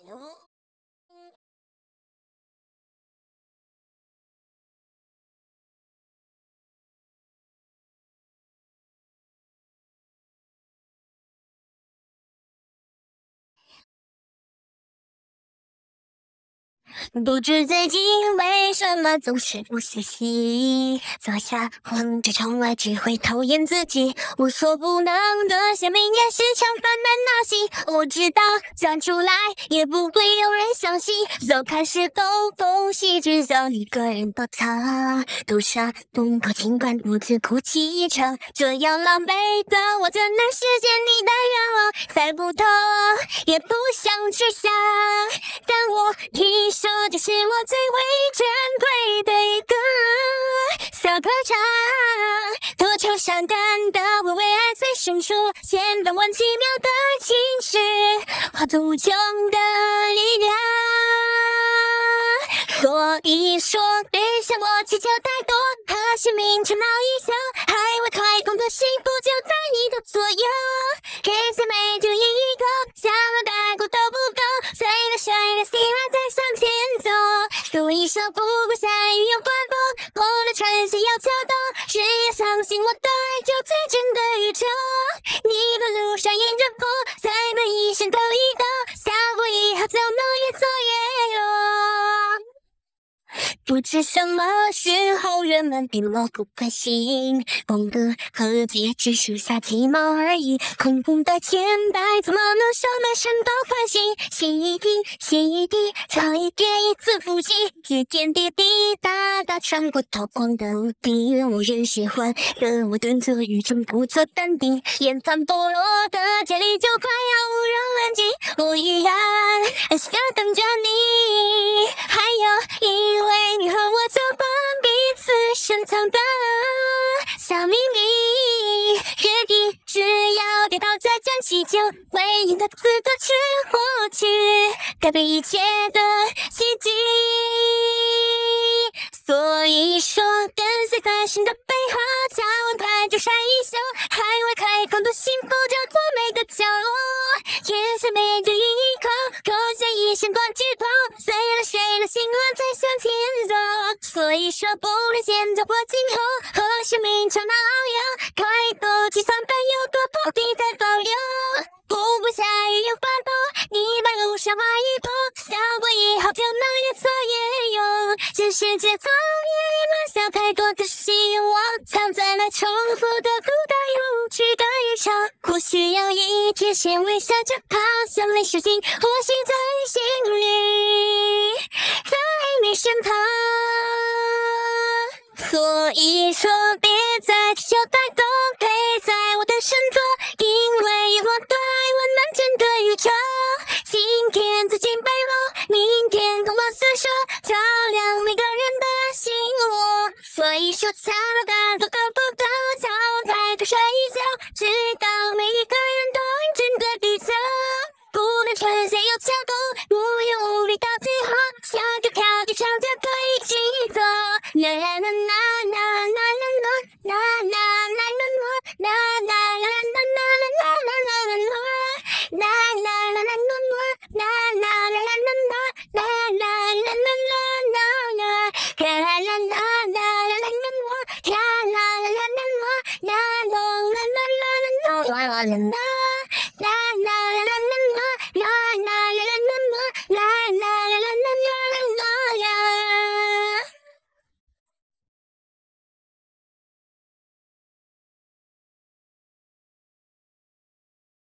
不知最近为什么总是不学习，坐下望着窗外只会讨厌自己，无所不能的小明也时常烦闷闹心。我知道讲出来也不会有人相信，早开始东风西，只想一个人躲藏，赌上洞口，尽管独自哭泣一场。这样狼狈的我，怎能实现你的愿望？猜不透，也不想去想，但我听说这是我最为珍贵的一个小歌唱，多愁善感的我为爱最深处千般万奇妙的情绪，化作无穷的力量。所以说别向我祈求太多，和生命吵闹一宿，还未开通的幸福就在你的左右，给最美就一口，想要带过都不够，随着水的希望再向前走。所以说不管下雨又刮风，我的穿鞋要秋冬，只要相信我的爱就最真的宇宙。你的路上迎着风，在每一声都一抖，相互以后就能越走越远。不知什么时候人们变漠不关心，风格和节只剩下鸡毛而已，空空的钱袋怎么能说满身都欢喜？心一滴血一滴，潮一点一次复习，点点滴滴答答穿过透光的屋顶，无人喜欢的我蹲坐雨中不做淡定，眼泛菠萝的家里就快要无人问津，我依然安心等着你，还有因为你和我走过彼此深藏的小秘密，约定只要跌倒再站起，就会赢得自得去获取改变一切的奇迹。所以说跟随在心的背后，敲完快就晒一宿，还未开口的幸福叫做美的角落，眼下每着一口，口下一线断指头，虽然谁的心乱再向前走。所以说不论现在或今后，和生命吵闹遨游，开口计算本有多破地在保留，不管下雨又刮风，你把路上画一步，相互以后就能越走越远。这世界从也乱下太多的希望，藏在那重复的孤单无趣的日常，或许有一天先微笑着跑向你手心，或许在心里，在你身旁。所以说别再求太多，陪在我的身左，因为我的爱温暖整个宇宙。今天自尽背后，明天光芒四射，照亮每个人的心窝。所以说敲打都得不到，敲开的睡一觉，直到每一个人都真的地球，不能穿鞋又敲动，无忧无虑到最后，跳着跳着唱着歌一起走。啦啦啦啦啦啦啦啦啦啦啦啦啦啦啦。